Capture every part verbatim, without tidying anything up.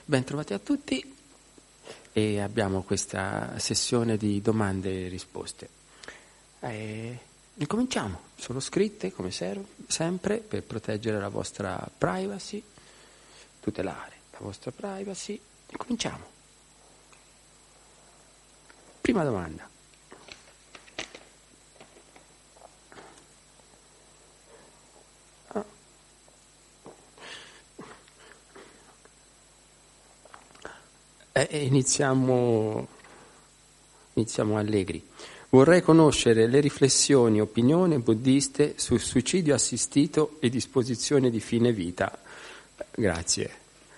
Bentrovati a tutti e abbiamo questa sessione di domande e risposte. E incominciamo, sono scritte come sempre per proteggere la vostra privacy, tutelare la vostra privacy. Incominciamo. Prima domanda. Eh, iniziamo, iniziamo allegri. Vorrei conoscere le riflessioni e opinioni buddiste sul suicidio assistito e disposizione di fine vita. Grazie.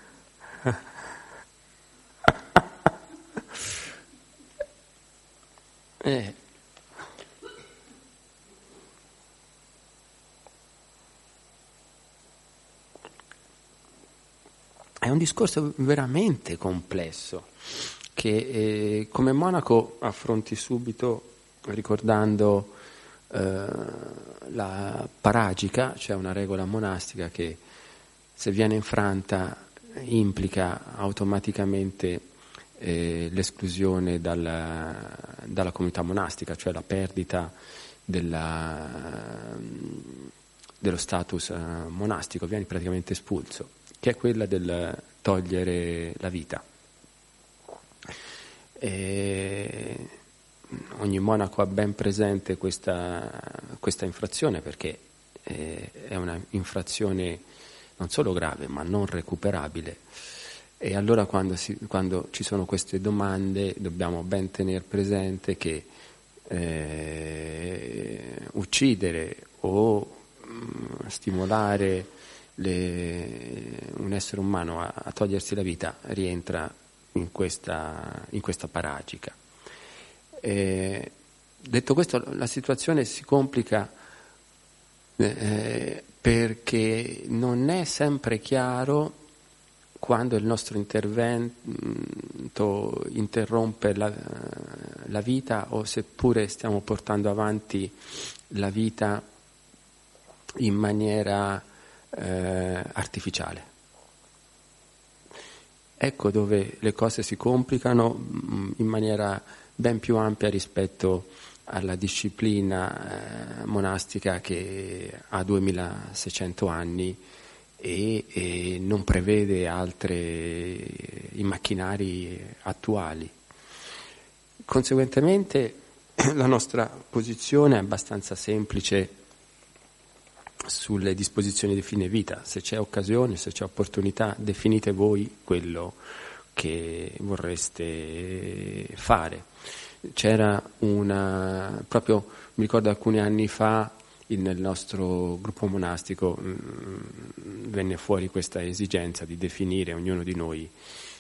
eh. È un discorso veramente complesso che eh, come monaco affronti subito ricordando eh, la paragica, cioè una regola monastica che se viene infranta implica automaticamente eh, l'esclusione dalla, dalla comunità monastica, cioè la perdita della, dello status eh, monastico, vieni praticamente espulso, che è quella del togliere la vita. E ogni monaco ha ben presente questa, questa infrazione perché eh, è una infrazione non solo grave ma non recuperabile, e allora quando, si, quando ci sono queste domande dobbiamo ben tenere presente che eh, uccidere o mh, stimolare Le, un essere umano a, a togliersi la vita rientra in questa, in questa paragica. E, detto questo, la situazione si complica eh, perché non è sempre chiaro quando il nostro intervento interrompe la, la vita o seppure stiamo portando avanti la vita in maniera Eh, artificiale. Ecco dove le cose si complicano mh, in maniera ben più ampia rispetto alla disciplina eh, monastica che ha duemilaseicento anni e, e non prevede altri i macchinari attuali. Conseguentemente la nostra posizione è abbastanza semplice sulle disposizioni di fine vita. Se c'è occasione, se c'è opportunità, definite voi quello che vorreste fare. C'era una, proprio mi ricordo alcuni anni fa nel nostro gruppo monastico mh, venne fuori questa esigenza di definire ognuno di noi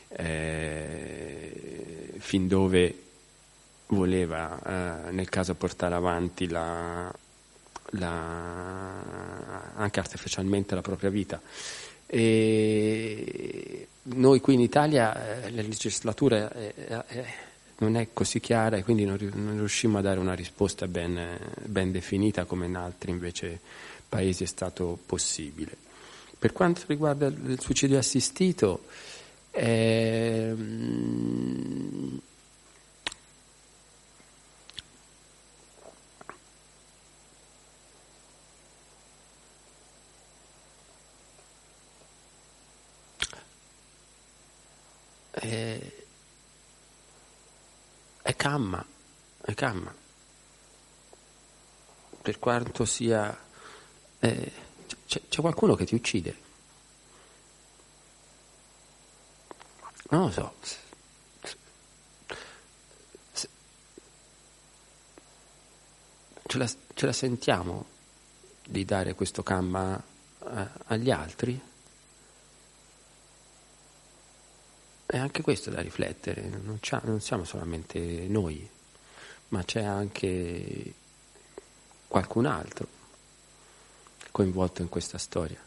eh, fin dove voleva eh, nel caso portare avanti la La, anche artificialmente la propria vita. E noi qui in Italia eh, la legislatura è, è, non è così chiara e quindi non, non riuscimmo a dare una risposta ben, ben definita come in altri invece paesi è stato possibile. Per quanto riguarda il suicidio assistito, eh, È, è camma, è camma. Per quanto sia... Eh, c'è, c'è qualcuno che ti uccide. Non lo so. Ce la, ce la sentiamo di dare questo camma a, agli altri? È anche questo da riflettere, non, non siamo solamente noi, ma c'è anche qualcun altro coinvolto in questa storia.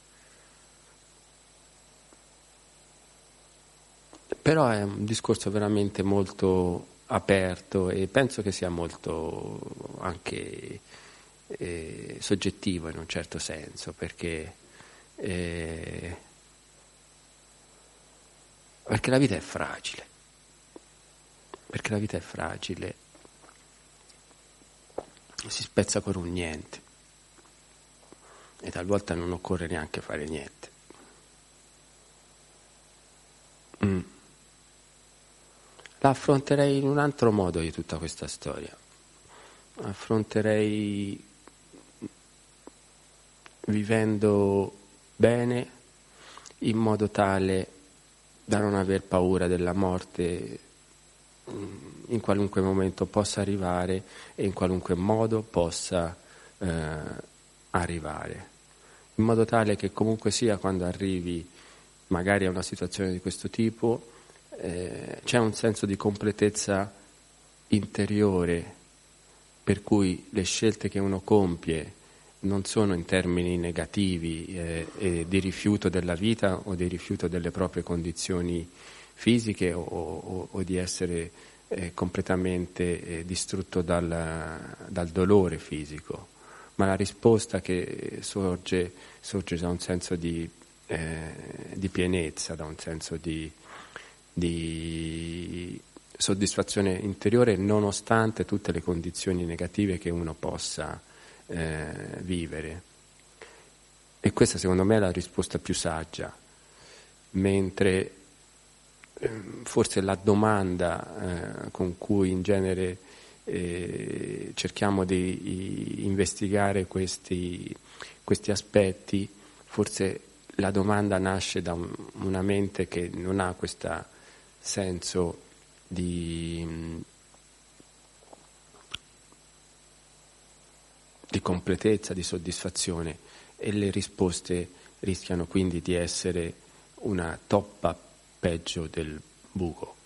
Però è un discorso veramente molto aperto e penso che sia molto anche eh, soggettivo in un certo senso, perché eh, Perché la vita è fragile, perché la vita è fragile, si spezza per un niente e talvolta non occorre neanche fare niente. Mm. La affronterei in un altro modo di tutta questa storia. Affronterei vivendo bene in modo tale da non aver paura della morte in qualunque momento possa arrivare e in qualunque modo possa eh, arrivare, in modo tale che comunque sia quando arrivi magari a una situazione di questo tipo eh, c'è un senso di completezza interiore per cui le scelte che uno compie non sono in termini negativi eh, e di rifiuto della vita o di rifiuto delle proprie condizioni fisiche o, o, o di essere eh, completamente eh, distrutto dal, dal dolore fisico, ma la risposta che sorge, sorge da un senso di, eh, di pienezza, da un senso di, di soddisfazione interiore nonostante tutte le condizioni negative che uno possa eh, vivere. E questa secondo me è la risposta più saggia, mentre eh, forse la domanda eh, con cui in genere eh, cerchiamo di i, investigare questi, questi aspetti, forse la domanda nasce da un, una mente che non ha questo senso di, di completezza, di soddisfazione, e le risposte rischiano quindi di essere una toppa peggio del buco.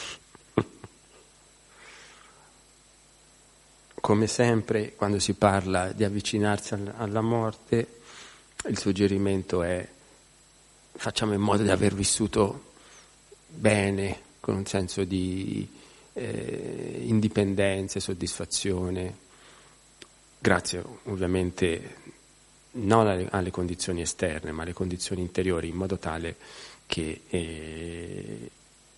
Come sempre, quando si parla di avvicinarsi alla morte, il suggerimento è: facciamo in modo di aver vissuto bene, con un senso di eh, indipendenza e soddisfazione, grazie ovviamente non alle, alle condizioni esterne, ma alle condizioni interiori, in modo tale che eh,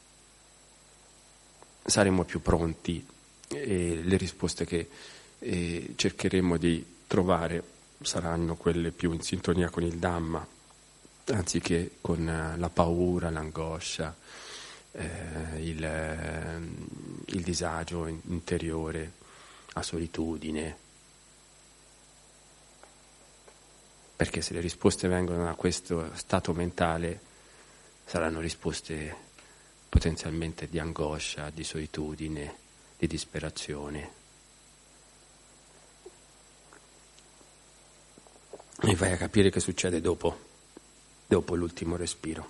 saremo più pronti e le risposte che eh, cercheremo di trovare saranno quelle più in sintonia con il Dhamma, anziché con la paura, l'angoscia, eh, il, eh, il disagio interiore, la solitudine. Perché se le risposte vengono da questo stato mentale saranno risposte potenzialmente di angoscia, di solitudine, di disperazione. E vai a capire che succede dopo, dopo l'ultimo respiro.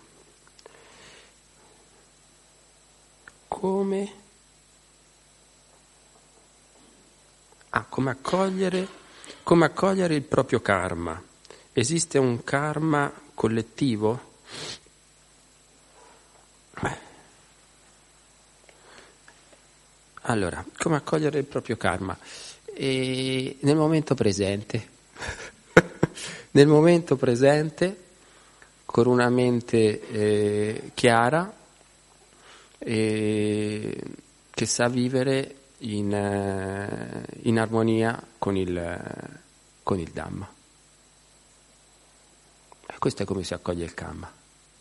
Come? Ah, come accogliere, come accogliere il proprio karma. Esiste un karma collettivo? Allora, come accogliere il proprio karma? E nel momento presente, nel momento presente, con una mente eh, chiara, eh, che sa vivere in, eh, in armonia con il, con il Dhamma. Questo è come si accoglie il karma.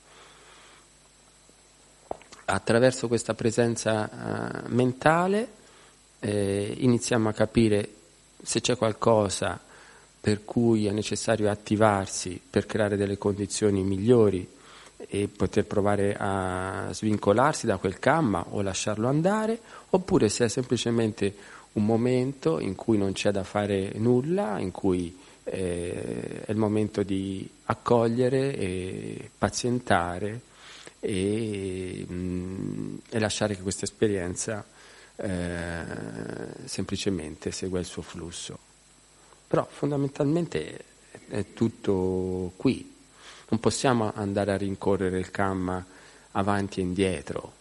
Attraverso questa presenza uh, mentale eh, iniziamo a capire se c'è qualcosa per cui è necessario attivarsi per creare delle condizioni migliori e poter provare a svincolarsi da quel karma o lasciarlo andare, oppure se è semplicemente un momento in cui non c'è da fare nulla, in cui eh, è il momento di accogliere e pazientare e, mh, e lasciare che questa esperienza eh, semplicemente segua il suo flusso. Però fondamentalmente è tutto qui. Non possiamo andare a rincorrere il karma avanti e indietro.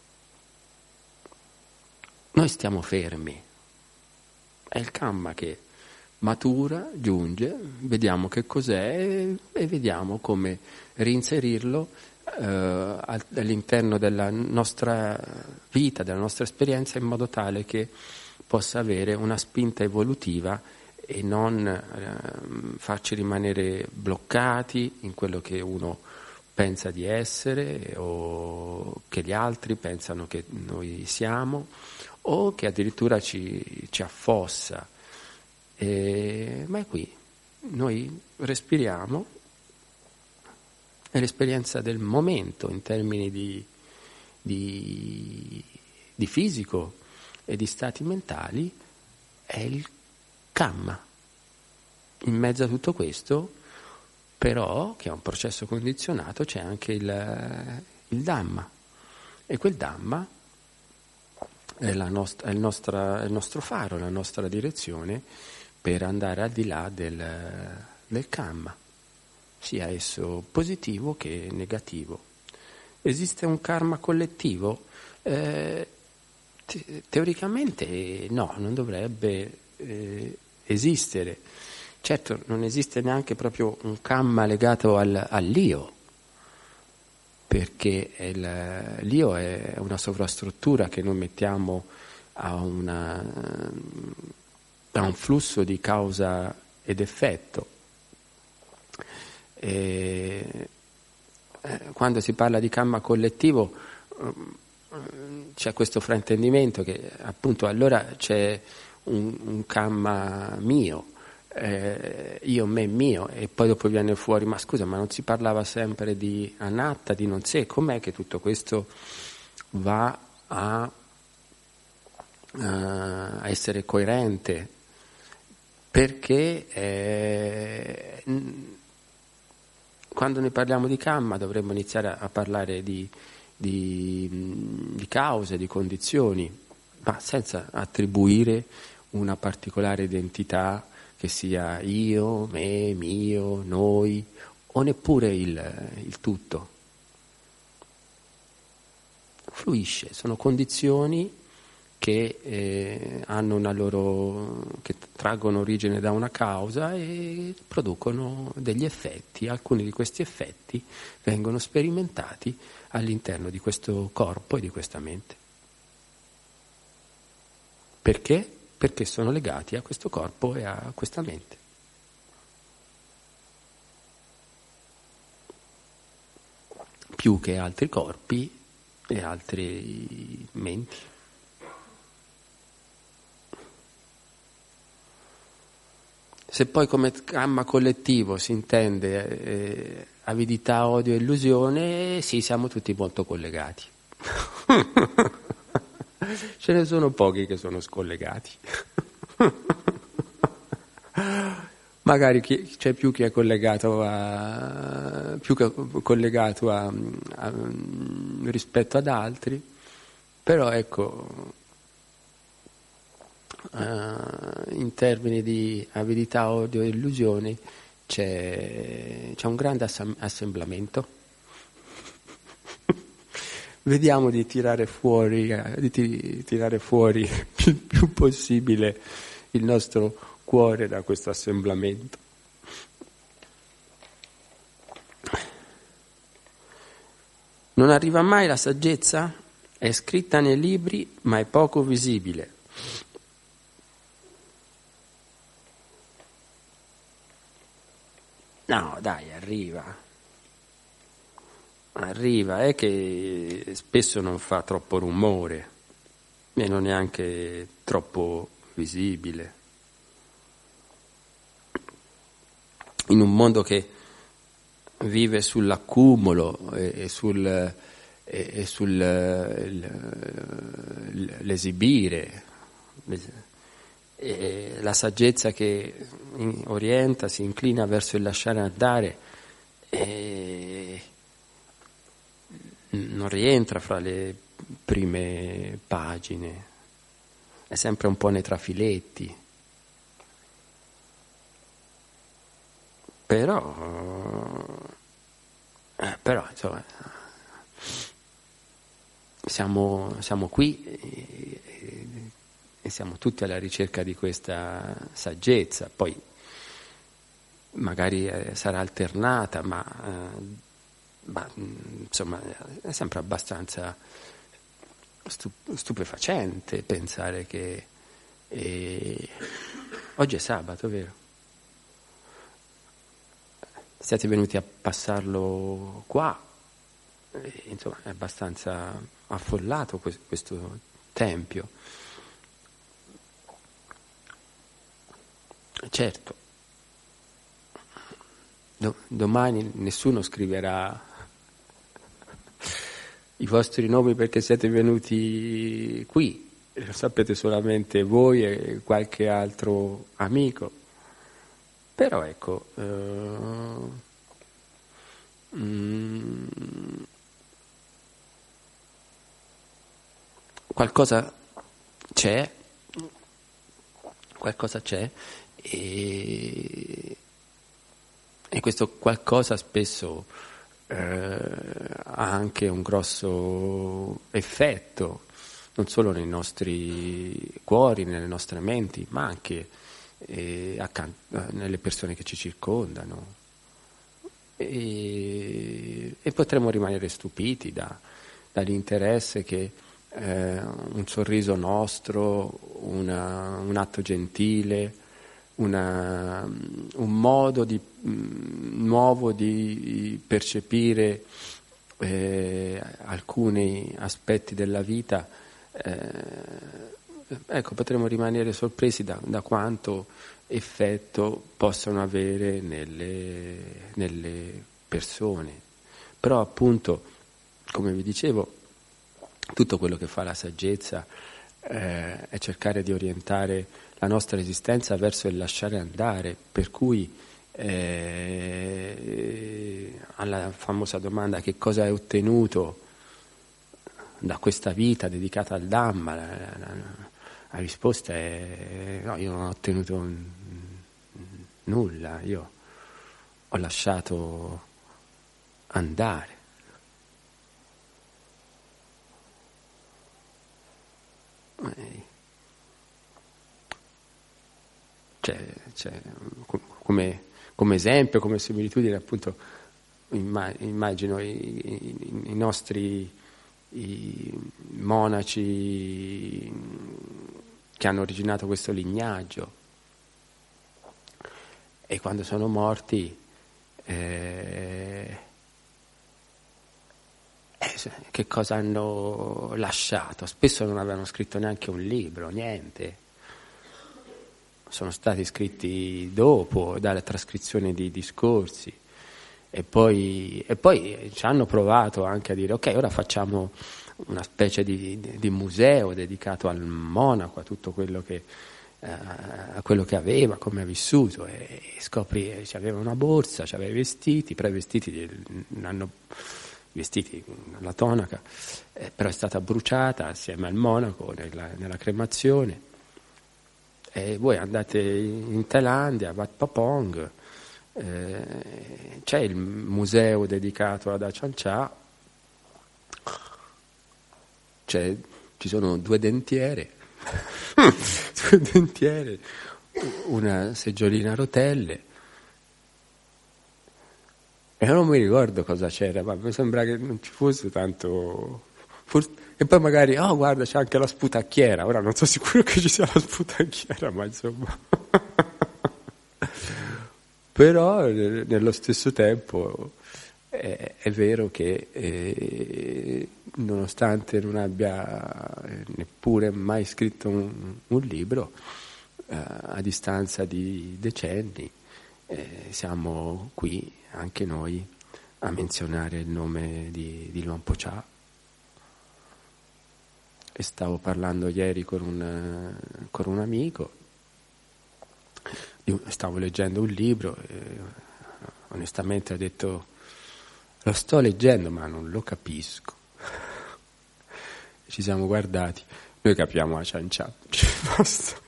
Noi stiamo fermi. È il karma che matura, giunge, vediamo che cos'è e, e vediamo come reinserirlo eh, all'interno della nostra vita, della nostra esperienza, in modo tale che possa avere una spinta evolutiva e non eh, farci rimanere bloccati in quello che uno pensa di essere o che gli altri pensano che noi siamo, o che addirittura ci, ci affossa. E, ma è qui, noi respiriamo, è l'esperienza del momento in termini di, di, di fisico e di stati mentali, è il Kamma. In mezzo a tutto questo, però, che è un processo condizionato, c'è anche il, il Dhamma. E quel Dhamma è, la nostra, è, il nostra, è il nostro faro, la nostra direzione per andare al di là del, del Kamma, sia esso positivo che negativo. Esiste un karma collettivo? Eh, te- teoricamente no, non dovrebbe eh, esistere. Certo, non esiste neanche proprio un Kamma legato al, all'io, perché il, l'io è una sovrastruttura che noi mettiamo a, una, a un flusso di causa ed effetto. E, eh, quando si parla di Kamma collettivo eh, c'è questo fraintendimento che appunto allora c'è un, un Kamma mio, eh, io, me, mio, e poi dopo viene fuori, ma scusa, ma non si parlava sempre di anatta, di non sé, com'è che tutto questo va a, a essere coerente? Perché eh, quando noi parliamo di Kamma dovremmo iniziare a, a parlare di, di, di cause, di condizioni, ma senza attribuire una particolare identità che sia io, me, mio, noi, o neppure il, il tutto. Fluisce, sono condizioni che eh, hanno una loro, che traggono origine da una causa e producono degli effetti. Alcuni di questi effetti vengono sperimentati all'interno di questo corpo e di questa mente. Perché? Perché sono legati a questo corpo e a questa mente. Più che altri corpi e altri menti. Se poi come Kamma collettivo si intende eh, avidità, odio e illusione, sì, siamo tutti molto collegati. Ce ne sono pochi che sono scollegati. Magari chi, c'è più chi è collegato a più che collegato a, a, rispetto ad altri, però ecco, uh, in termini di avidità, odio e illusioni c'è, c'è un grande assam- assemblamento. Vediamo di tirare fuori, di ti, tirare fuori il più possibile il nostro cuore da questo assemblamento. Non arriva mai la saggezza? È scritta nei libri, ma è poco visibile. No, dai, arriva. Arriva, è che spesso non fa troppo rumore e non è neanche troppo visibile. In un mondo che vive sull'accumulo e, e sul, e, e sul l'esibire, e la saggezza che orienta, si inclina verso il lasciare andare, e non rientra fra le prime pagine, è sempre un po' nei trafiletti. Però, eh, però insomma, siamo, siamo qui e, e siamo tutti alla ricerca di questa saggezza. Poi magari eh, sarà alternata, ma eh, ma insomma è sempre abbastanza stupefacente pensare che eh, oggi è sabato, vero? Siete venuti a passarlo qua, e, insomma è abbastanza affollato questo, questo tempio. Certo, do, domani nessuno scriverà i vostri nomi perché siete venuti qui, lo sapete solamente voi e qualche altro amico. Però ecco, uh, mm, qualcosa c'è, qualcosa c'è e, e questo qualcosa spesso eh, ha anche un grosso effetto, non solo nei nostri cuori, nelle nostre menti, ma anche eh, accanto, nelle persone che ci circondano. E, e potremmo rimanere stupiti da, dall'interesse che eh, un sorriso nostro, una, un atto gentile, una, un modo di, mh, nuovo di percepire eh, alcuni aspetti della vita, eh, ecco, potremmo rimanere sorpresi da, da quanto effetto possono avere nelle, nelle persone. Però appunto, come vi dicevo, tutto quello che fa la saggezza eh, è cercare di orientare la nostra esistenza verso il lasciare andare, per cui eh, alla famosa domanda che cosa hai ottenuto da questa vita dedicata al Dhamma, la, la, la risposta è no, io non ho ottenuto nulla, io ho lasciato andare. Cioè, cioè, come, come esempio, come similitudine, appunto, immagino i, i, i nostri i monaci che hanno originato questo lignaggio e quando sono morti eh, eh, che cosa hanno lasciato? Spesso non avevano scritto neanche un libro, niente. Sono stati scritti dopo, dalle trascrizioni di discorsi e poi, e poi ci hanno provato anche a dire ok, ora facciamo una specie di, di, di museo dedicato al monaco, a tutto quello che, eh, a quello che aveva, come ha vissuto, e, e scopri che aveva una borsa, aveva i vestiti, però i vestiti hanno vestiti la tonaca, eh, però è stata bruciata assieme al monaco nella, nella cremazione. E voi andate in Thailandia, a Wat Papong, eh, c'è il museo dedicato ad Ajahn Chah, c'è, ci sono due dentiere, due dentiere, una seggiolina a rotelle, e non mi ricordo cosa c'era, ma mi sembra che non ci fosse tanto... Forse, e poi magari, oh guarda, c'è anche la sputacchiera, ora non sono sicuro che ci sia la sputacchiera, ma insomma... Però nello stesso tempo è, è vero che eh, nonostante non abbia neppure mai scritto un, un libro, eh, a distanza di decenni eh, siamo qui anche noi a menzionare il nome di, di Luang Por Chah. E stavo parlando ieri con un, con un amico, stavo leggendo un libro e onestamente ho detto lo sto leggendo ma non lo capisco. Ci siamo guardati, noi capiamo Ajahn Chah, basta.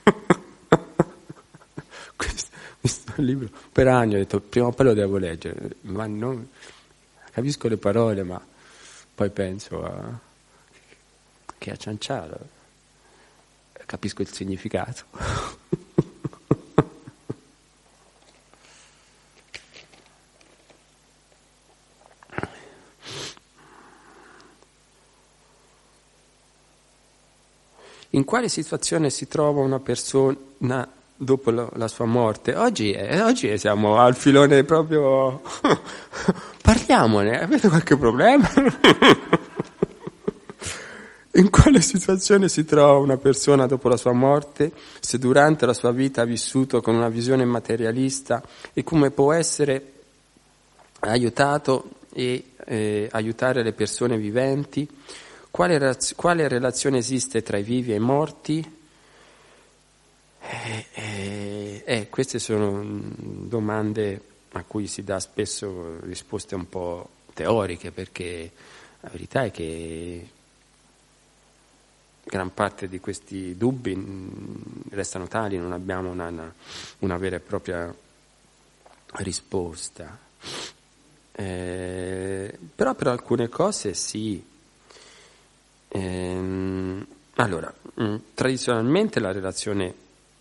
questo, questo libro per anni ho detto prima o poi lo devo leggere, ma non capisco le parole, ma poi penso a che Ajahn Chah capisco il significato. In quale situazione si trova una persona dopo la, la sua morte? Oggi, eh, oggi siamo al filone proprio... Parliamone, avete qualche problema? In quale situazione si trova una persona dopo la sua morte, se durante la sua vita ha vissuto con una visione materialista, e come può essere aiutato e eh, aiutare le persone viventi? Quale, quale relazione esiste tra i vivi e i morti? Eh, eh, eh, queste sono domande a cui si dà spesso risposte un po' teoriche, perché la verità è che gran parte di questi dubbi restano tali, non abbiamo una, una, una vera e propria risposta. Eh, però per alcune cose sì. Eh, allora, mh, tradizionalmente la relazione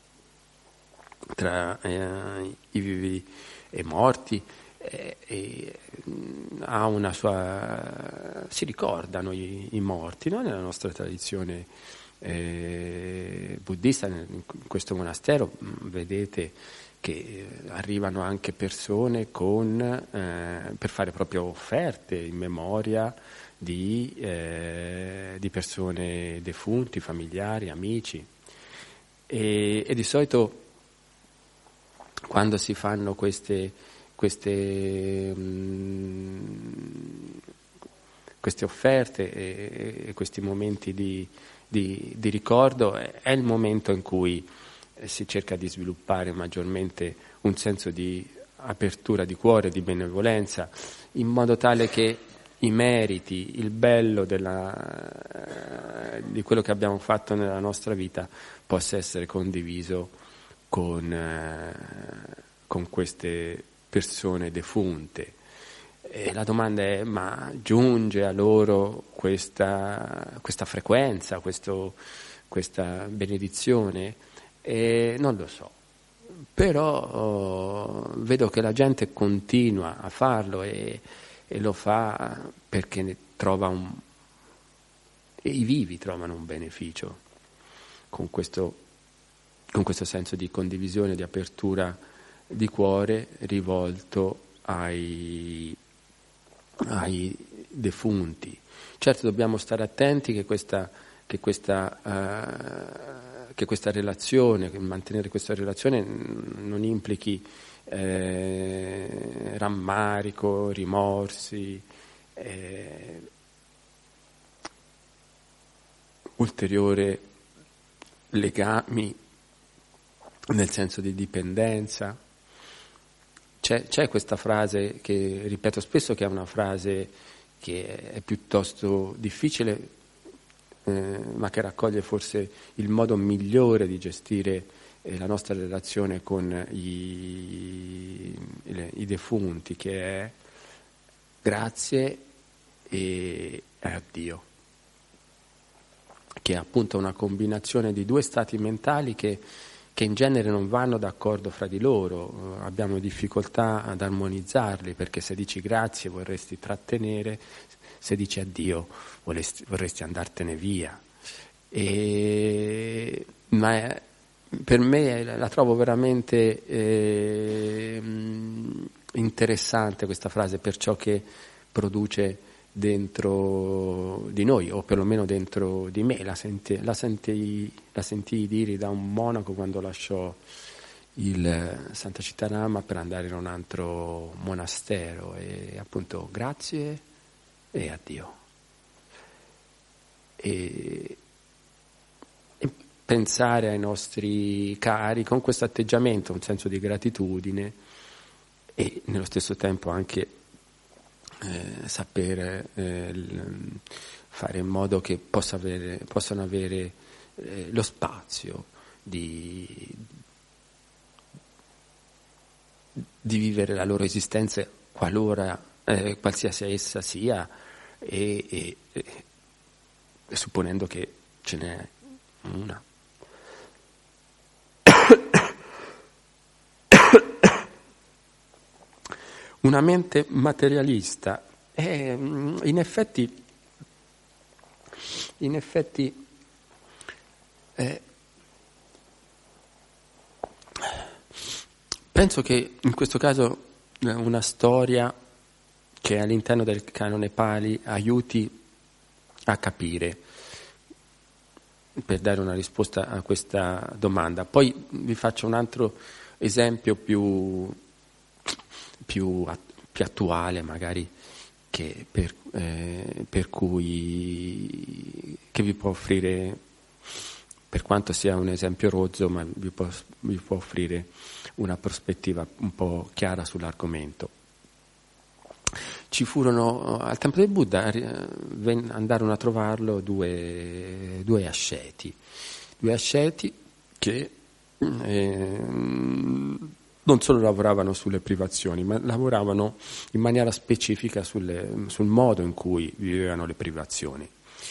tra eh, i vivi e i morti eh, eh, ha una sua... si ricordano i, i morti, no? Nella nostra tradizione eh, buddista, in questo monastero vedete che arrivano anche persone con, eh, per fare proprio offerte in memoria di, eh, di persone defunti, familiari, amici, e, e di solito quando si fanno queste, queste, mh, queste offerte e, e questi momenti di, di, di ricordo, è il momento in cui si cerca di sviluppare maggiormente un senso di apertura di cuore, di benevolenza, in modo tale che i meriti, il bello della, di quello che abbiamo fatto nella nostra vita possa essere condiviso con, eh, con queste persone defunte. E la domanda è: ma giunge a loro questa, questa frequenza, questo, questa benedizione? E non lo so, però oh, vedo che la gente continua a farlo e, e lo fa perché ne trova un, e i vivi trovano un beneficio con questo, con questo senso di condivisione, di apertura di cuore rivolto ai, ai defunti. Certo, dobbiamo stare attenti che questa, che questa uh, che questa relazione, che mantenere questa relazione non implichi eh, rammarico, rimorsi, eh, ulteriori legami nel senso di dipendenza. C'è, c'è questa frase che ripeto spesso, che è una frase che è piuttosto difficile, Eh, ma che raccoglie forse il modo migliore di gestire eh, la nostra relazione con i, le, i defunti, che è grazie e addio, che è appunto una combinazione di due stati mentali che, che in genere non vanno d'accordo fra di loro. Uh, abbiamo difficoltà ad armonizzarli, perché se dici grazie vorresti trattenere, se dici addio vorresti, vorresti andartene via. E, ma è, per me la trovo veramente eh, interessante questa frase, per ciò che produce dentro di noi, o perlomeno dentro di me. La, senti, la, sentii, la sentii dire da un monaco quando lasciò il Santa Cittadama per andare in un altro monastero, e appunto grazie e addio. E, e pensare ai nostri cari con questo atteggiamento, un senso di gratitudine, e nello stesso tempo anche eh, sapere eh, l, fare in modo che possa avere, possano avere eh, lo spazio di, di vivere la loro esistenza, qualora eh, qualsiasi essa sia, e, e, e supponendo che ce n'è una. Una mente materialista è, in effetti, in effetti Eh, penso che in questo caso una storia che è all'interno del canone Pali aiuti a capire, per dare una risposta a questa domanda. Poi vi faccio un altro esempio più, più, più attuale, magari, che per, eh, per cui che vi può offrire, per quanto sia un esempio rozzo, ma vi può, vi può offrire una prospettiva un po' chiara sull'argomento. Ci furono, al tempo del Buddha, andarono a trovarlo due, due asceti, due asceti che eh, non solo lavoravano sulle privazioni, ma lavoravano in maniera specifica sulle, sul modo in cui vivevano le privazioni.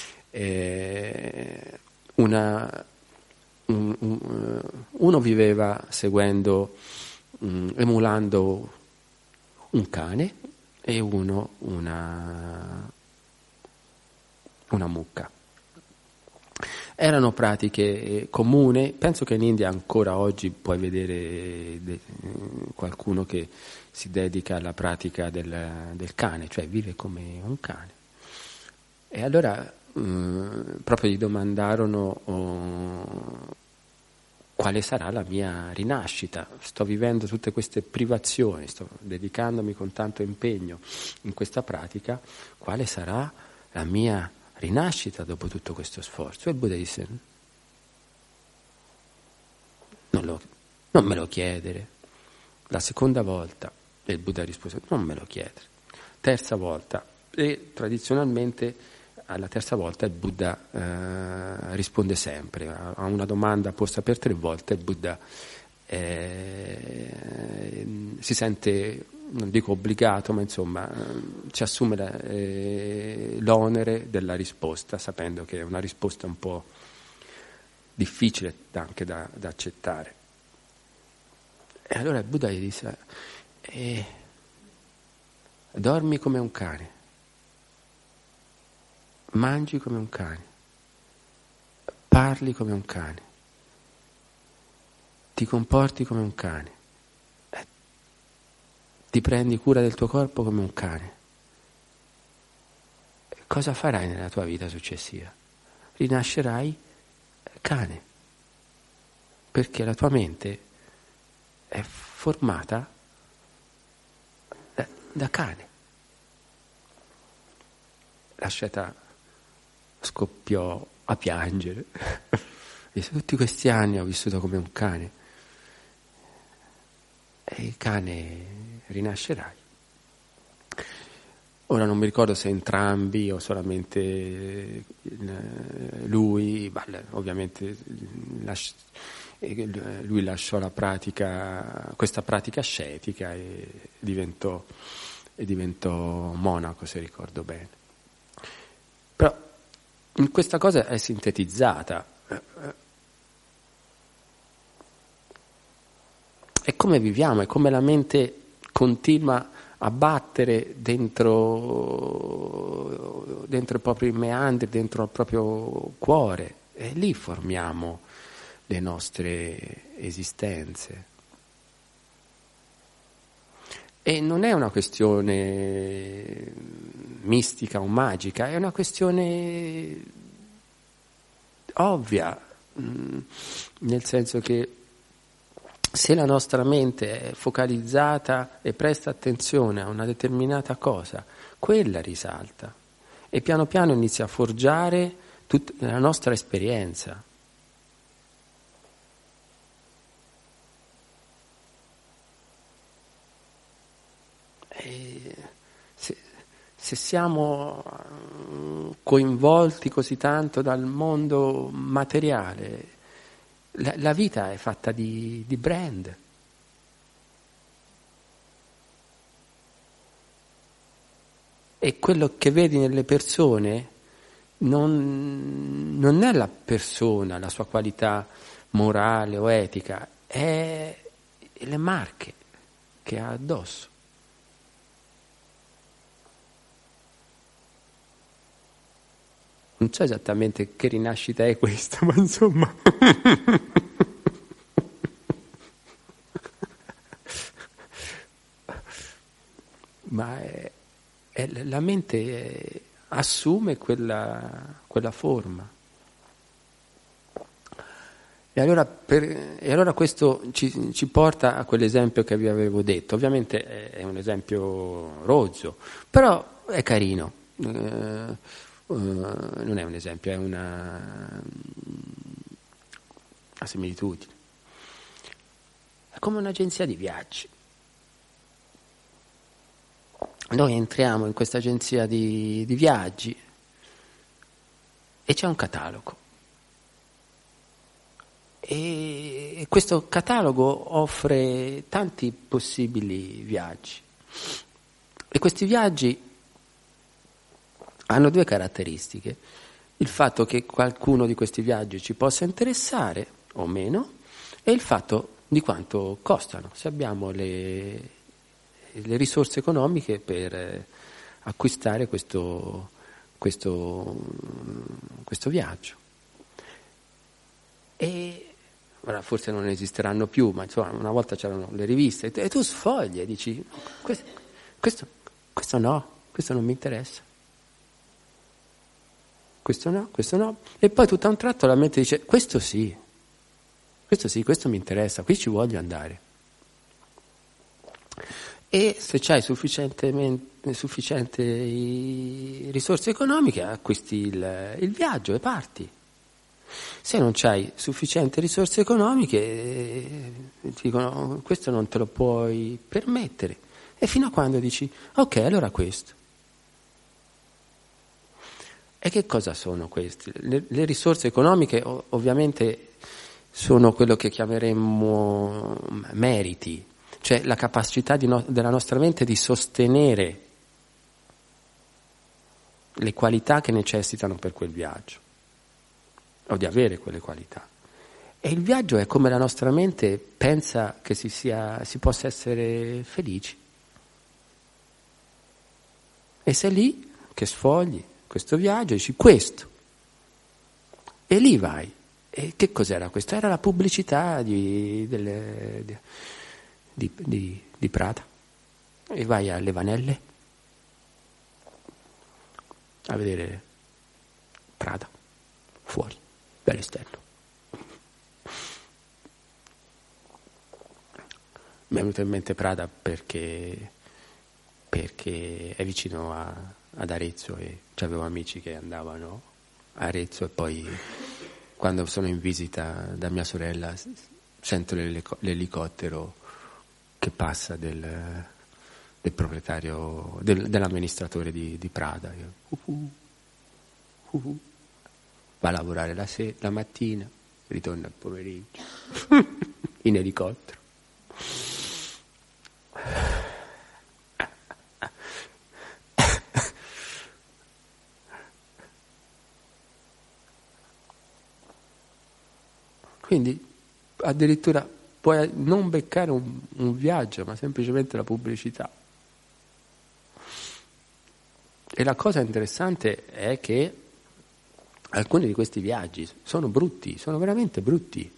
Eh, una, un, un, uno viveva seguendo, um, emulando un cane, e uno una, una mucca. Erano pratiche comuni, penso che in India ancora oggi puoi vedere de, qualcuno che si dedica alla pratica del, del cane, cioè vive come un cane. E allora eh, proprio gli domandarono oh, quale sarà la mia rinascita. Sto vivendo tutte queste privazioni, sto dedicandomi con tanto impegno in questa pratica, quale sarà la mia rinascita dopo tutto questo sforzo? E il Buddha disse, non, lo, non me lo chiedere. La seconda volta, e il Buddha rispose, non me lo chiedere. Terza volta, e tradizionalmente alla terza volta il Buddha eh, risponde sempre a una domanda posta per tre volte. Il Buddha eh, si sente, non dico obbligato, ma insomma ci assume la, eh, l'onere della risposta, sapendo che è una risposta un po' difficile anche da, da accettare. E allora il Buddha gli disse, eh, dormi come un cane, mangi come un cane, parli come un cane, ti comporti come un cane, eh, ti prendi cura del tuo corpo come un cane. Cosa farai nella tua vita successiva? Rinascerai cane, perché la tua mente è formata da, da cane. L'asceta scoppiò a piangere. Disse, tutti questi anni ho vissuto come un cane. E il cane rinascerai. Ora non mi ricordo se entrambi o solamente lui, beh, ovviamente lui lasciò la pratica, questa pratica ascetica e diventò, e diventò monaco, se ricordo bene. Però in questa cosa è sintetizzata. È come viviamo, è come la mente continua a battere dentro, dentro i propri meandri, dentro il proprio cuore, e lì formiamo le nostre esistenze. E non è una questione mistica o magica, è una questione ovvia, nel senso che se la nostra mente è focalizzata e presta attenzione a una determinata cosa, quella risalta e piano piano inizia a forgiare tutta la nostra esperienza. E se, se siamo coinvolti così tanto dal mondo materiale, La, la vita è fatta di, di brand. E quello che vedi nelle persone non, non è la persona, la sua qualità morale o etica, è le marche che ha addosso. Non so esattamente che rinascita è questa, ma insomma... ma è, è, la mente è, assume quella, quella forma. E allora, per, e allora questo ci, ci porta a quell'esempio che vi avevo detto. Ovviamente è un esempio rozzo, però è carino. Uh, uh, non è un esempio, è una, una similitudine. È come un'agenzia di viaggi. Noi entriamo in questa agenzia di, di viaggi e c'è un catalogo. E questo catalogo offre tanti possibili viaggi. E questi viaggi hanno due caratteristiche. Il fatto che qualcuno di questi viaggi ci possa interessare o meno e il fatto di quanto costano, se abbiamo le, le risorse economiche per eh, acquistare questo, questo, questo viaggio. E ora forse non esisteranno più, ma insomma una volta c'erano le riviste e tu sfogli e dici questo, questo, questo no, questo non mi interessa. Questo no, questo no. E poi tutto a un tratto la mente dice questo sì, questo sì, questo mi interessa, qui ci voglio andare. E se c'hai sufficientemente, sufficienti risorse economiche acquisti il, il viaggio e parti. Se non c'hai sufficienti risorse economiche eh, ti dicono questo non te lo puoi permettere. E fino a quando dici ok, allora questo. E che cosa sono queste? Le, le risorse economiche ov- ovviamente sono quello che chiameremmo meriti, cioè la capacità di no- della nostra mente di sostenere le qualità che necessitano per quel viaggio, o di avere quelle qualità. E il viaggio è come la nostra mente pensa che si, sia, si possa essere felici. E sei lì che sfogli questo viaggio e dici questo. E lì vai. E che cos'era questo? Era la pubblicità di, delle, di, di, di Prada. E vai alle Vanelle a vedere Prada fuori dall'esterno. Mi è venuto in mente Prada perché, perché è vicino a, ad Arezzo e avevo amici che andavano a Arezzo e poi quando sono in visita da mia sorella sento l'elicottero che passa del, del proprietario, del, dell'amministratore di, di Prada. Io, uh, uh, uh, uh. Va a lavorare la, se- la mattina, ritorna al pomeriggio in elicottero. Quindi addirittura puoi non beccare un, un viaggio, ma semplicemente la pubblicità. E la cosa interessante è che alcuni di questi viaggi sono brutti, sono veramente brutti.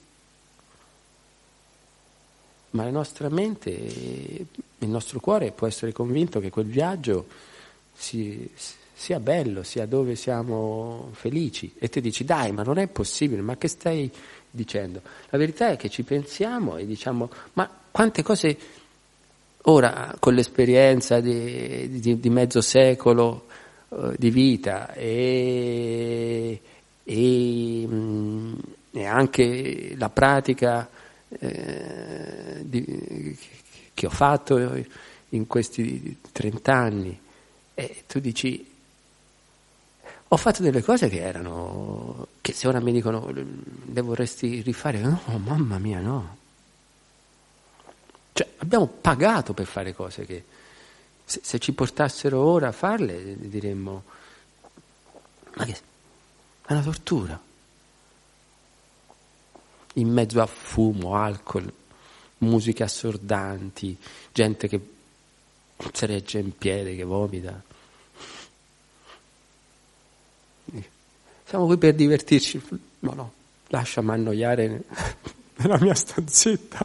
Ma la nostra mente, il nostro cuore può essere convinto che quel viaggio si, sia bello, sia dove siamo felici. E ti dici, dai, ma non è possibile, ma che stai dicendo? La verità è che ci pensiamo e diciamo, ma quante cose, ora con l'esperienza di, di, di mezzo secolo uh, di vita e, e, mh, e anche la pratica eh, di, che ho fatto in questi trent'anni, e tu dici, ho fatto delle cose che erano, che se ora mi dicono le vorresti rifare, no, mamma mia, no. Cioè abbiamo pagato per fare cose che se, se ci portassero ora a farle diremmo, ma che è una tortura. In mezzo a fumo, alcol, musiche assordanti, gente che si regge in piedi, che vomita. siamo qui per divertirci. No, no, lasciami annoiare nella mia stanzetta.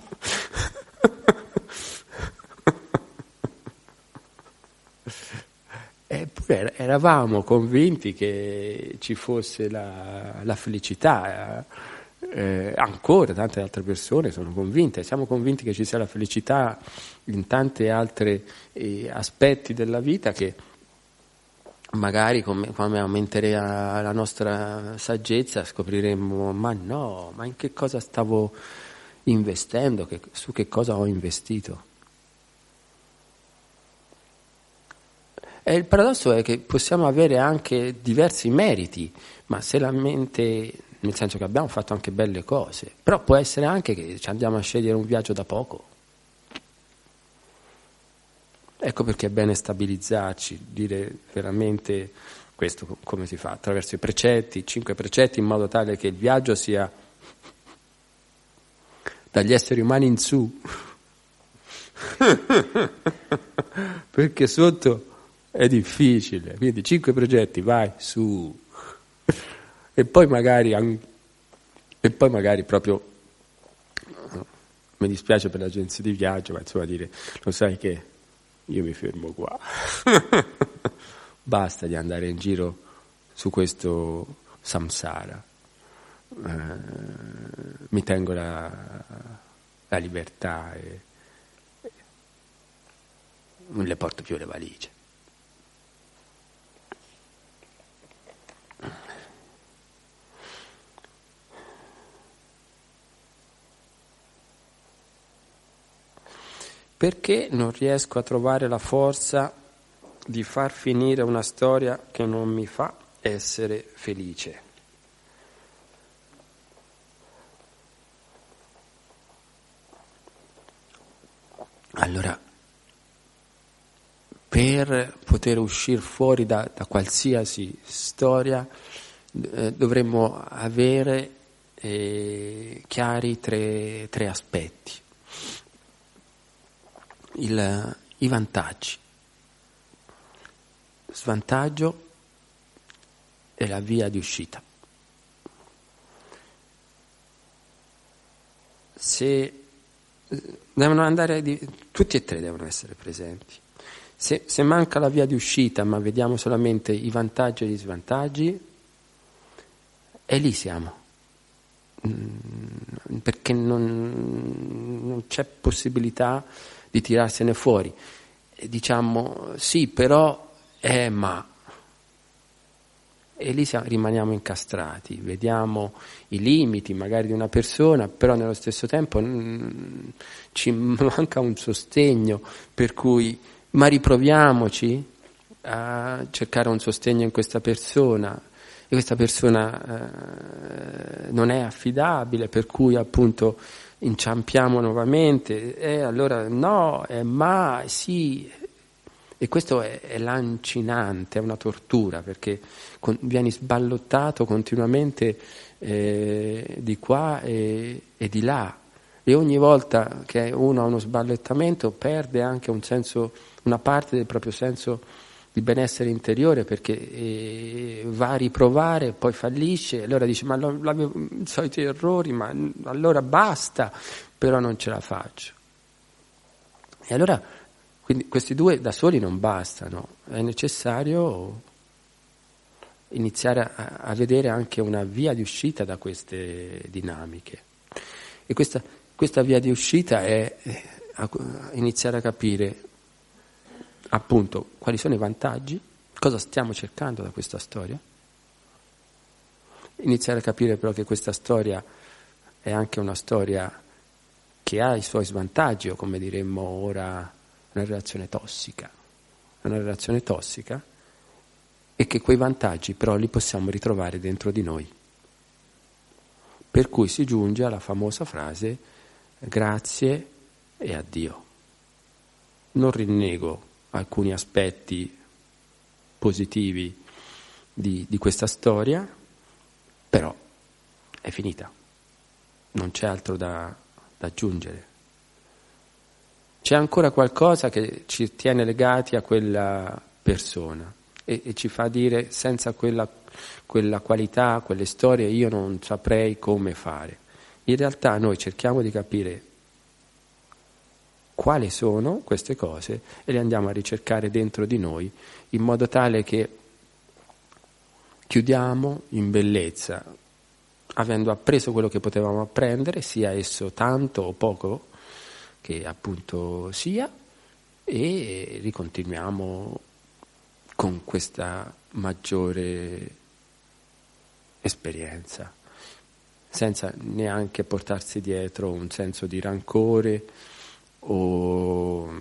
Eppure eravamo convinti che ci fosse la, la felicità, eh, ancora tante altre persone sono convinte, siamo convinti che ci sia la felicità in tanti altri eh, aspetti della vita che magari come, come aumenterà la nostra saggezza scopriremo, ma no, ma in che cosa stavo investendo, che, su che cosa ho investito? E il paradosso è che possiamo avere anche diversi meriti, ma se la mente, nel senso che abbiamo fatto anche belle cose, però può essere anche che ci andiamo a scegliere un viaggio da poco. Ecco perché è bene stabilizzarci, dire veramente questo come si fa, attraverso i precetti, cinque precetti, in modo tale che il viaggio sia dagli esseri umani in su, perché sotto è difficile, quindi cinque progetti, vai su, e poi magari, e poi magari proprio, mi dispiace per l'agenzia di viaggio, ma insomma dire, lo sai che io mi fermo qua, basta di andare in giro su questo samsara, eh, mi tengo la, la libertà e, e non le porto più le valigie. Perché non riesco a trovare la forza di far finire una storia che non mi fa essere felice? Allora, per poter uscire fuori da, da qualsiasi storia eh, dovremmo avere eh, chiari tre, tre aspetti. Il, i vantaggi, svantaggio e la via di uscita. Se devono andare di, tutti e tre devono essere presenti. Se, se manca la via di uscita, ma vediamo solamente i vantaggi e gli svantaggi, e lì siamo. Perché non, non c'è possibilità di tirarsene fuori. E diciamo sì, però eh ma e lì siamo, rimaniamo incastrati, vediamo i limiti magari di una persona, però nello stesso tempo mh, ci manca un sostegno, per cui ma riproviamoci a cercare un sostegno in questa persona, e questa persona eh, non è affidabile, per cui appunto inciampiamo nuovamente, e allora no, eh, ma sì, e questo è, è lancinante, è una tortura, perché con, vieni sballottato continuamente eh, di qua e, e di là, e ogni volta che uno ha uno sballottamento perde anche un senso, una parte del proprio senso di benessere interiore, perché eh, va a riprovare, poi fallisce, e allora dice ma lo, l'avevo, i soliti errori, ma allora basta, però non ce la faccio. E allora, quindi questi due da soli non bastano, è necessario iniziare a, a vedere anche una via di uscita da queste dinamiche. E questa, questa via di uscita è a, a iniziare a capire appunto quali sono i vantaggi, cosa stiamo cercando da questa storia, iniziare a capire però che questa storia è anche una storia che ha i suoi svantaggi, o come diremmo ora una relazione tossica, una relazione tossica, e che quei vantaggi però li possiamo ritrovare dentro di noi. Per cui si giunge alla famosa frase grazie e addio. Non rinnego alcuni aspetti positivi di, di questa storia, però è finita, non c'è altro da, da aggiungere. C'è ancora qualcosa che ci tiene legati a quella persona, e, e ci fa dire senza quella, quella qualità, quelle storie io non saprei come fare. In realtà noi cerchiamo di capire quali sono queste cose e le andiamo a ricercare dentro di noi in modo tale che chiudiamo in bellezza, avendo appreso quello che potevamo apprendere, sia esso tanto o poco che appunto sia, e ricontinuiamo con questa maggiore esperienza, senza neanche portarsi dietro un senso di rancore o,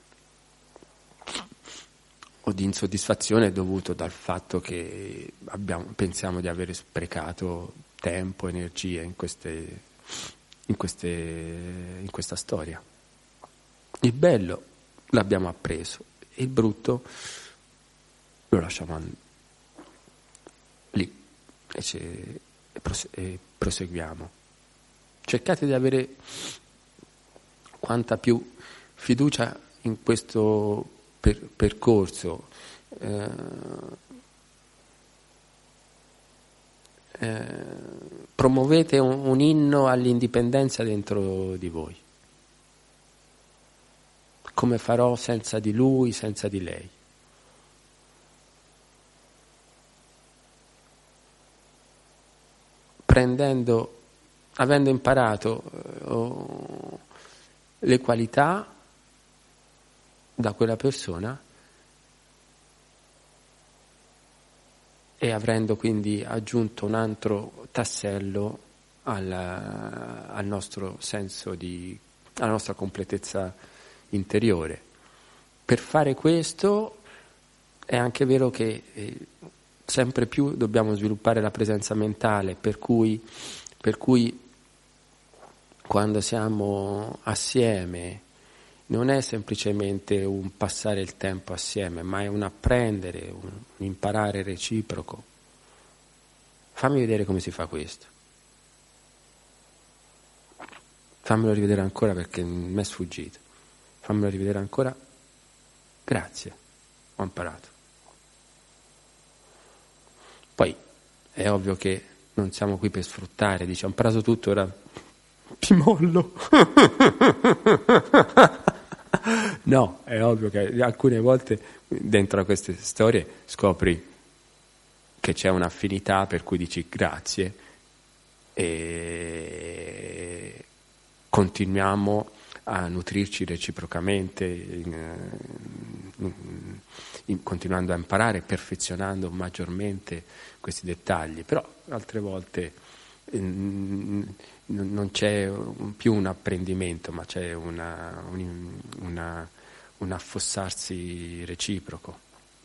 o di insoddisfazione dovuto dal fatto che abbiamo, pensiamo di aver sprecato tempo, energie in, queste, in, queste, in questa storia. Il bello l'abbiamo appreso, il brutto lo lasciamo lì e, ce, e, prose, e proseguiamo. Cercate di avere quanta più fiducia in questo per, percorso. Eh, eh, promuovete un, un inno all'indipendenza dentro di voi. Come farò senza di lui, senza di lei. Prendendo, avendo imparato eh, le qualità da quella persona e avendo quindi aggiunto un altro tassello al, al nostro senso di, alla nostra completezza interiore. Per fare questo è anche vero che eh, sempre più dobbiamo sviluppare la presenza mentale, per cui, per cui quando siamo assieme non è semplicemente un passare il tempo assieme, ma è un apprendere, un, un imparare reciproco. Fammi vedere come si fa questo. Fammelo rivedere ancora perché mi è sfuggito. Fammelo rivedere ancora. Grazie, ho imparato. Poi è ovvio che non siamo qui per sfruttare, dice ho imparato tutto, ora ti mollo. No, è ovvio che alcune volte dentro a queste storie scopri che c'è un'affinità per cui dici grazie e continuiamo a nutrirci reciprocamente, in, in, in, continuando a imparare, perfezionando maggiormente questi dettagli, però altre volte in, non c'è più un apprendimento, ma c'è una, un, una, un affossarsi reciproco.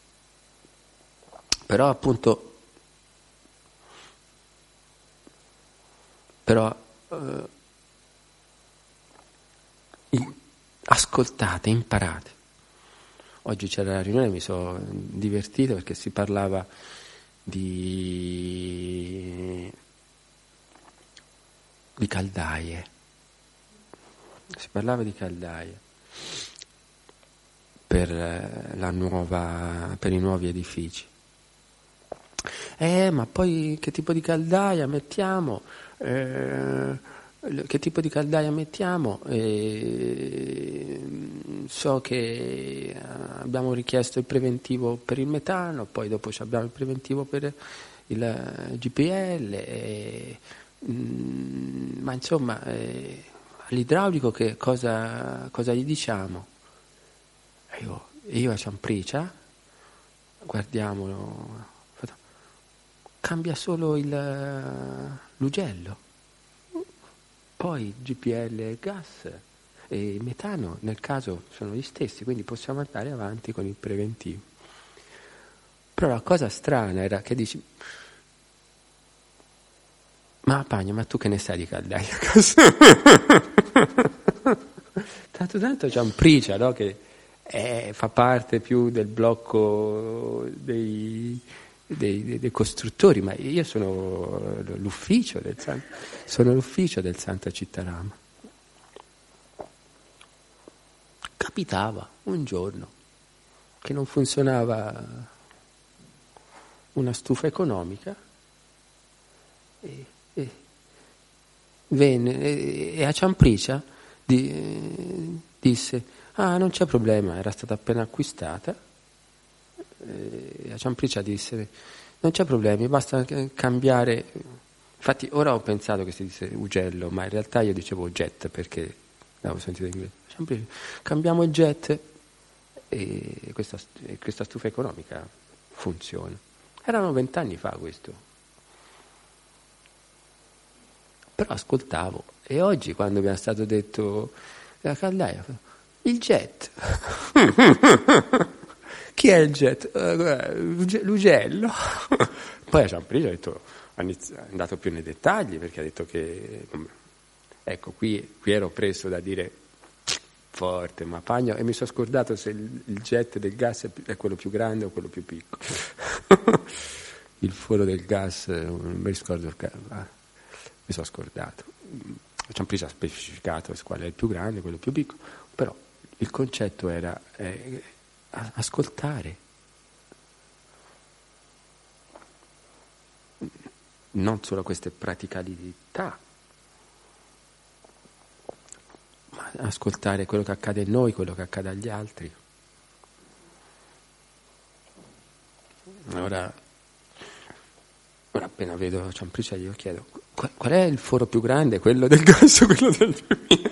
Però appunto, però eh, ascoltate, imparate. Oggi c'era la riunione, mi sono divertito perché si parlava di, di caldaie. Si parlava di caldaie per la nuova, per i nuovi edifici. Eh, ma poi che tipo di caldaia mettiamo? Eh, che tipo di caldaia mettiamo? Eh, so che abbiamo richiesto il preventivo per il metano, poi dopo abbiamo il preventivo per il G P L, eh, mm, ma insomma eh, all'idraulico che cosa, cosa gli diciamo? E io, io a Ciampricia guardiamo, cambia solo il, l'ugello. Poi G P L, gas e metano nel caso sono gli stessi, quindi possiamo andare avanti con il preventivo. Però la cosa strana era che dici, ma Pagno, ma tu che ne sai di caldaia? Tanto tanto c'è un Pricia, no? Che è, fa parte più del blocco dei... Dei, dei, dei costruttori, ma io sono l'ufficio del San, sono l'ufficio del Santa Cittarama. Capitava un giorno che non funzionava una stufa economica e, e venne e, e a Ciampricia di, eh, disse: ah, non c'è problema, era stata appena acquistata. E a Ciampricia disse: non c'è problema, basta cambiare. Infatti ora ho pensato che si disse ugello, ma in realtà io dicevo jet perché l'avevo sentito in inglese. Ciampricia, cambiamo il jet e questa, e questa stufa economica funziona. Erano vent'anni fa questo. Però ascoltavo, e oggi quando mi è stato detto la caldaia, il jet. Chi è il jet? Uh, l'ugello. Poi a Ciampricia ha detto, è andato più nei dettagli, perché ha detto che, ecco, qui, qui ero preso da dire forte, ma pagno, e mi sono scordato se il, il jet del gas è, è quello più grande o quello più piccolo. Il foro del gas, non mi ricordo, mi sono scordato. Ciampricia ha specificato qual è il più grande, quello più piccolo, però il concetto era eh, ascoltare, non solo queste praticalità, ma ascoltare quello che accade a noi, quello che accade agli altri. Ora, ora appena vedo Ciampricia io chiedo: qual, qual è il foro più grande? Quello del gas o quello del fiume?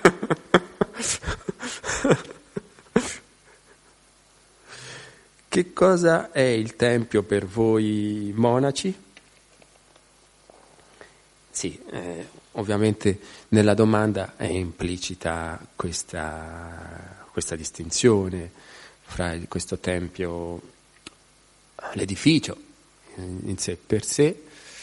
Che cosa è il Tempio per voi monaci? Sì, eh, ovviamente nella domanda è implicita questa, questa distinzione fra questo Tempio, l'edificio in sé per sé,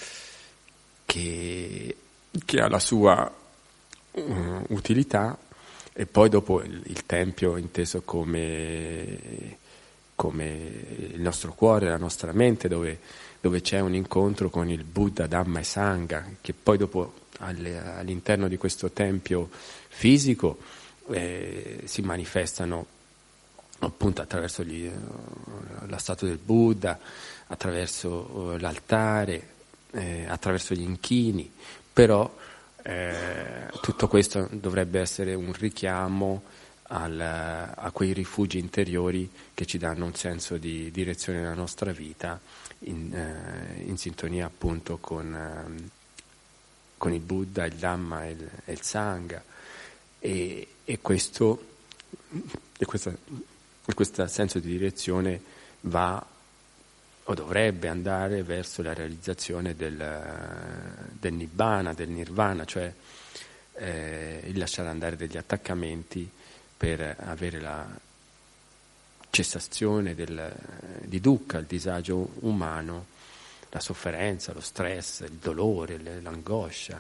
che, che ha la sua uh, utilità, e poi dopo il, il Tempio inteso come, come il nostro cuore, la nostra mente, dove, dove c'è un incontro con il Buddha, Dhamma e Sangha, che poi dopo all'interno di questo Tempio fisico eh, si manifestano appunto attraverso gli, la statua del Buddha, attraverso l'altare, eh, attraverso gli inchini, però eh, tutto questo dovrebbe essere un richiamo al, a quei rifugi interiori che ci danno un senso di direzione nella nostra vita, in, eh, in sintonia appunto con, eh, con il Buddha, il Dhamma e il, e il Sangha, e, e questo e questa E questo senso di direzione va o dovrebbe andare verso la realizzazione del, del Nibbana, del Nirvana, cioè eh, il lasciare andare degli attaccamenti per avere la cessazione del, di dukkha, il disagio umano, la sofferenza, lo stress, il dolore, l'angoscia,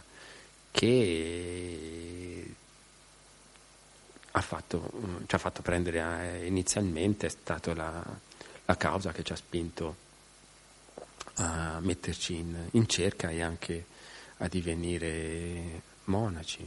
che ha fatto, ci ha fatto prendere a, inizialmente è stata la, la causa che ci ha spinto a metterci in, in cerca e anche a divenire monaci.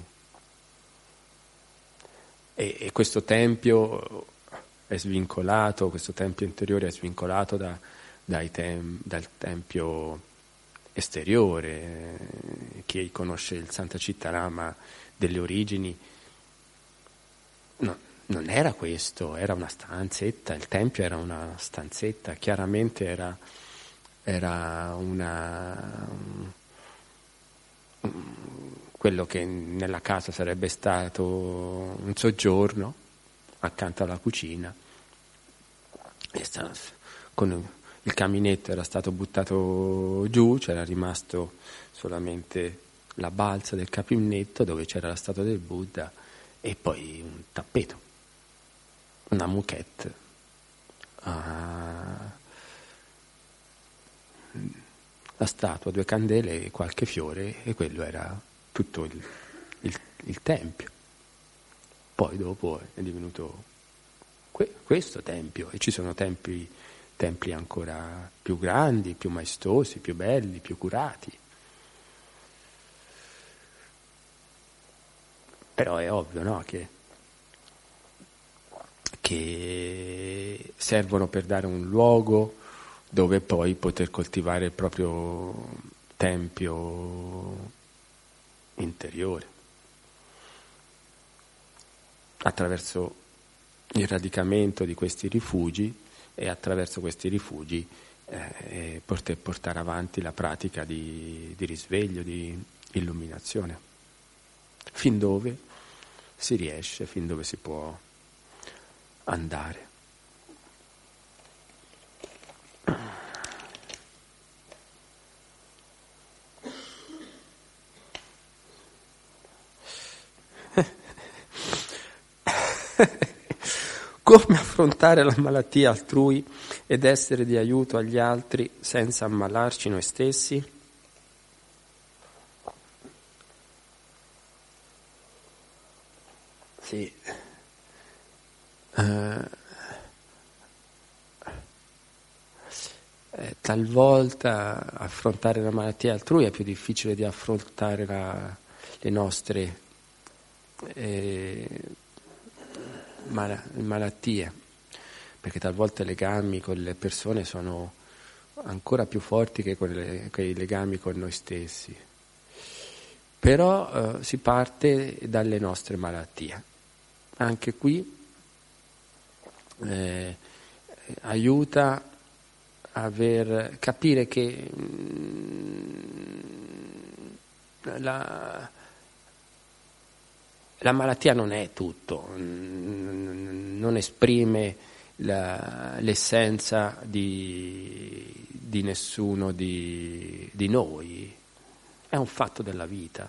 E, e questo tempio è svincolato, questo tempio interiore è svincolato da, dai tem, dal tempio esteriore. Chi conosce il Santa Cittarama delle origini, no, non era questo, era una stanzetta, il tempio era una stanzetta, chiaramente era, era una, quello che nella casa sarebbe stato un soggiorno accanto alla cucina, e sta, con il caminetto era stato buttato giù, c'era rimasto solamente la balza del caminetto dove c'era la statua del Buddha, e poi un tappeto, una moquette, uh, la statua, due candele e qualche fiore, e quello era tutto il, il, il tempio. Poi dopo è divenuto que- questo tempio, e ci sono templi, templi ancora più grandi, più maestosi, più belli, più curati. Però è ovvio, no, che, che servono per dare un luogo, dove poi poter coltivare il proprio tempio interiore, attraverso il radicamento di questi rifugi e attraverso questi rifugi eh, poter portare avanti la pratica di, di risveglio, di illuminazione, fin dove si riesce, fin dove si può andare. Come affrontare la malattia altrui ed essere di aiuto agli altri senza ammalarci noi stessi? Sì. Uh, eh, talvolta affrontare la malattia altrui è più difficile di affrontare la, le nostre eh, mal- malattie, perché talvolta i legami con le persone sono ancora più forti che, con le, che i legami con noi stessi. Però eh, si parte dalle nostre malattie. Anche qui eh, aiuta a aver, capire che mh, la, la malattia non è tutto, mh, non esprime la, l'essenza di, di nessuno di, di noi, è un fatto della vita.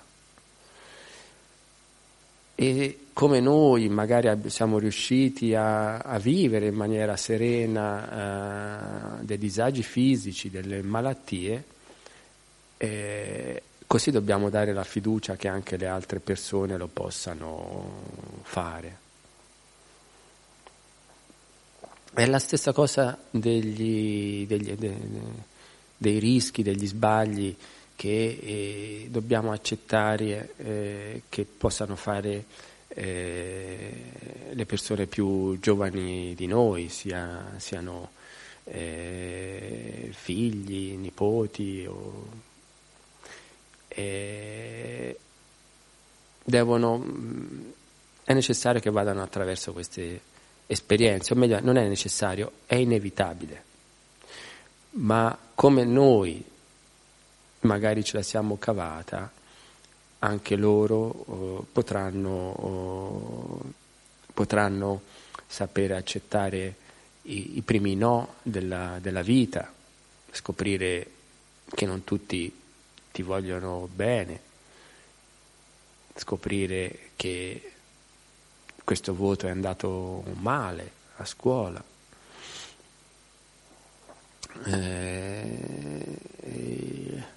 E come noi magari siamo riusciti a, a vivere in maniera serena eh, dei disagi fisici, delle malattie, eh, così dobbiamo dare la fiducia che anche le altre persone lo possano fare. È la stessa cosa degli, degli, de, dei rischi, degli sbagli che eh, dobbiamo accettare eh, che possano fare eh, le persone più giovani di noi, sia, siano eh, figli, nipoti, o, eh, devono, è necessario che vadano attraverso queste esperienze, o meglio, non è necessario, è inevitabile, ma come noi magari ce la siamo cavata, anche loro oh, potranno, oh, potranno sapere accettare i, i primi no della, della vita, scoprire che non tutti ti vogliono bene, scoprire che questo voto è andato male a scuola. Eh, eh,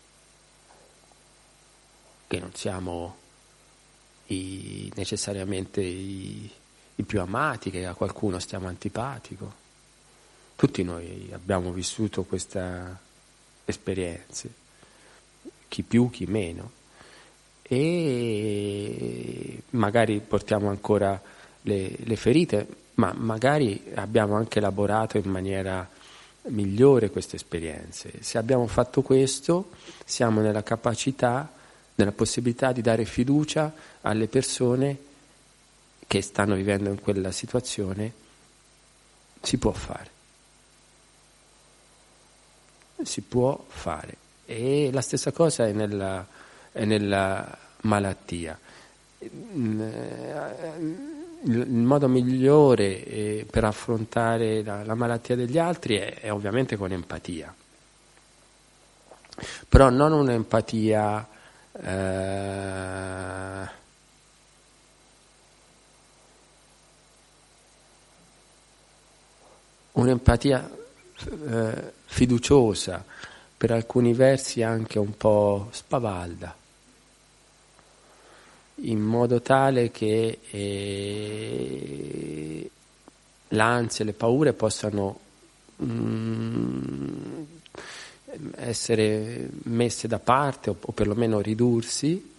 che non siamo i, necessariamente i, i più amati, che a qualcuno stiamo antipatico. Tutti noi abbiamo vissuto queste esperienze, chi più, chi meno, e magari portiamo ancora le, le ferite, ma magari abbiamo anche elaborato in maniera migliore queste esperienze. Se abbiamo fatto questo, siamo nella capacità, nella possibilità di dare fiducia alle persone che stanno vivendo in quella situazione. Si può fare. Si può fare. E la stessa cosa è nella, è nella malattia. Il modo migliore per affrontare la, la malattia degli altri è, è ovviamente con empatia. Però non un'empatia Uh, un'empatia uh, fiduciosa, per alcuni versi anche un po' spavalda, in modo tale che eh, l'ansia e le paure possano mm, essere messe da parte, o, o perlomeno ridursi,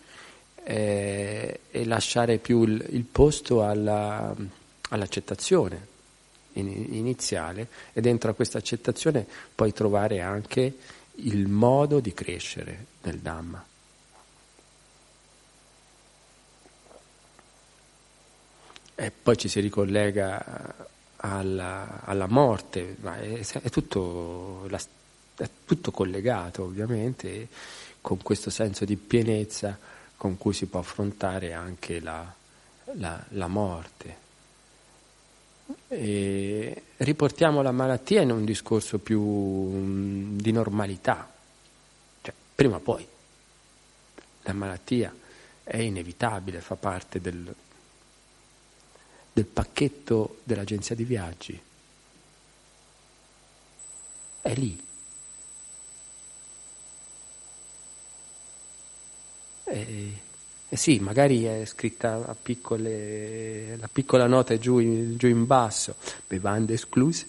eh, e lasciare più il, il posto alla, all'accettazione, iniziale, e dentro a questa accettazione puoi trovare anche il modo di crescere nel Dhamma. E poi ci si ricollega alla, alla morte, ma è, è, tutto, è tutto collegato ovviamente, con questo senso di pienezza con cui si può affrontare anche la, la, la morte. E riportiamo la malattia in un discorso più um, di normalità, cioè prima o poi la malattia è inevitabile, fa parte del, del pacchetto dell'agenzia di viaggi, è lì. E, e sì, magari è scritta a piccole, la piccola nota è giù in, giù in basso, bevande escluse,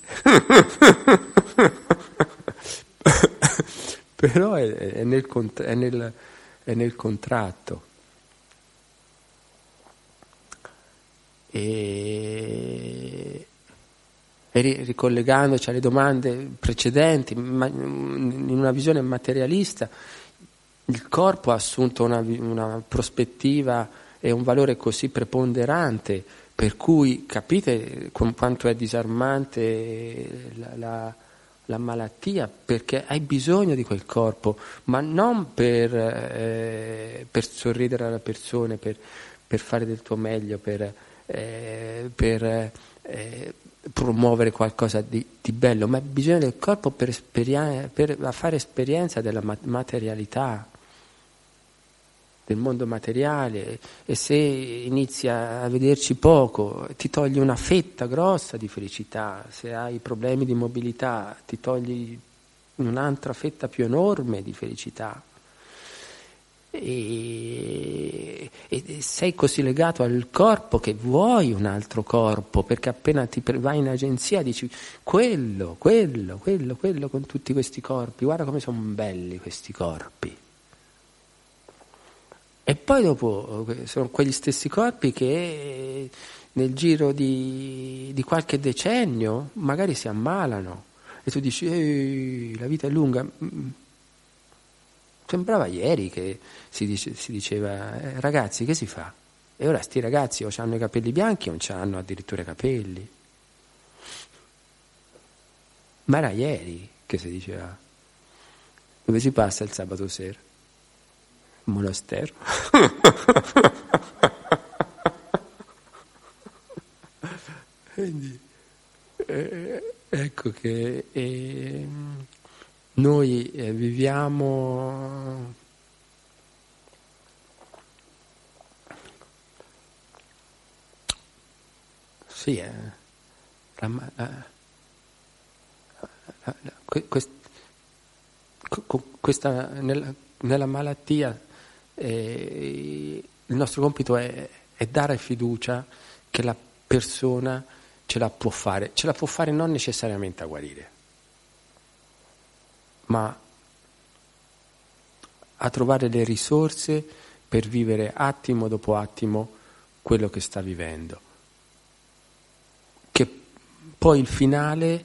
però è, è, nel, è, nel, è nel contratto. E, e ricollegandoci alle domande precedenti, ma, in una visione materialista, il corpo ha assunto una, una prospettiva e un valore così preponderante, per cui capite quanto è disarmante la, la, la malattia, perché hai bisogno di quel corpo, ma non per, eh, per sorridere alle persone, per, per fare del tuo meglio, per, eh, per eh, promuovere qualcosa di, di bello, ma hai bisogno del corpo per, esperien- per fare esperienza della materialità, del mondo materiale, e se inizi a vederci poco ti togli una fetta grossa di felicità, se hai problemi di mobilità ti togli un'altra fetta più enorme di felicità, e, e sei così legato al corpo che vuoi un altro corpo, perché appena ti vai in agenzia dici quello, quello, quello, quello con tutti questi corpi, guarda come sono belli questi corpi. E poi dopo sono quegli stessi corpi che nel giro di, di qualche decennio magari si ammalano e tu dici ehi, la vita è lunga. Sembrava ieri che si, dice, si diceva eh, ragazzi, che si fa? E ora sti ragazzi o hanno i capelli bianchi o hanno addirittura i capelli. Ma era ieri che si diceva. Dove si passa il sabato sera? Monastero. Quindi eh, ecco che eh, noi eh, viviamo sì eh, la, la, la, la, quest, questa nella, nella malattia eh, il nostro compito è, è dare fiducia che la persona ce la può fare, ce la può fare non necessariamente a guarire, ma a trovare le risorse per vivere attimo dopo attimo quello che sta vivendo. Che poi il finale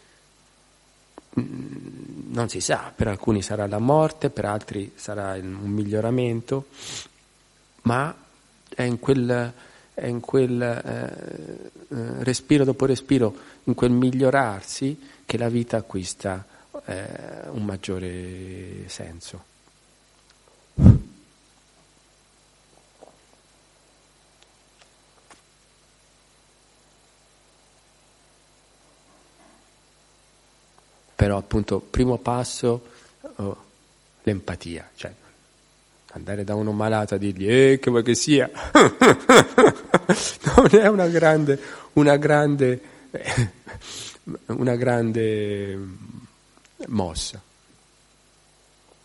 non si sa, per alcuni sarà la morte, per altri sarà un miglioramento, ma è in quel, è in quel eh, respiro dopo respiro, in quel migliorarsi, che la vita acquista eh, un maggiore senso. Però appunto primo passo oh, l'empatia, cioè andare da uno malato a dirgli eh che vuoi che sia non è una grande una grande una grande mossa.